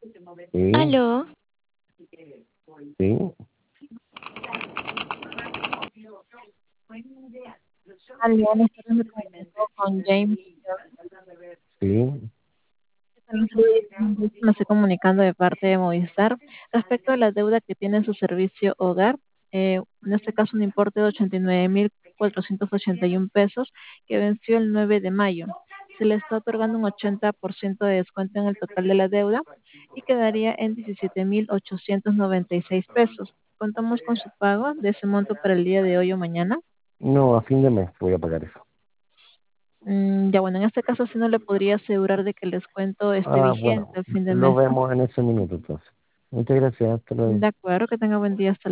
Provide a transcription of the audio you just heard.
Sí, Aló, sí, Aliana, esta me comunico con James. sí. Un saludo, me estoy comunicando de parte de Movistar respecto a la deuda que tiene en su servicio hogar, en este caso un importe de 89.481 pesos que venció el 9 de mayo. Se le está otorgando un 80% de descuento en el total de la deuda y quedaría en 17.896 pesos. Contamos con su pago de ese monto para el día de hoy o mañana. No, a fin de mes voy a pagar eso. Ya bueno, en este caso sí no le podría asegurar de que el descuento esté Ah, vigente bueno, al fin de lo mes. vemos en ese minuto entonces. Muchas gracias, hasta luego. De acuerdo, que tenga buen día. Hasta